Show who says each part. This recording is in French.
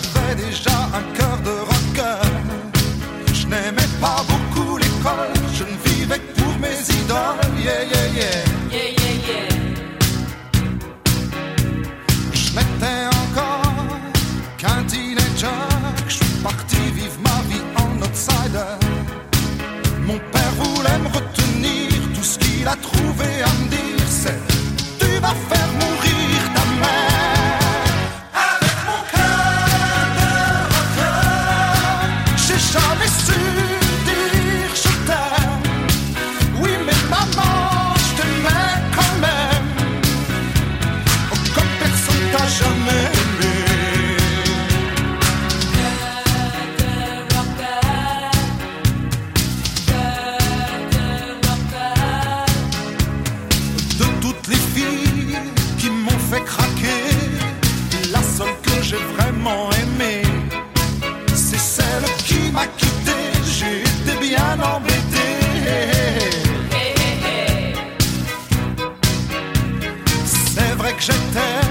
Speaker 1: j'avais déjà un cœur de rocker. Je n'aimais pas beaucoup l'école, je ne vivais que pour mes idoles. Yeah, yeah, yeah.
Speaker 2: Yeah, yeah, yeah.
Speaker 1: Je n'étais encore qu'un teenager, je suis parti vivre ma vie en outsider. Mon père voulait me retenir, tout ce qu'il a trouvé à me dire c'est: tu vas faire mourir ta mère. Avec mon cœur de rocker, j'ai jamais su dire je t'aime. Oui mais maman, je t'aimais quand même. Oh, comme personne t'a jamais aimé. De toutes les filles qui m'ont fait craquer, la seule que j'ai vraiment aimée, c'est celle qui m'a quitté. J'ai été bien embêté. C'est vrai que j'étais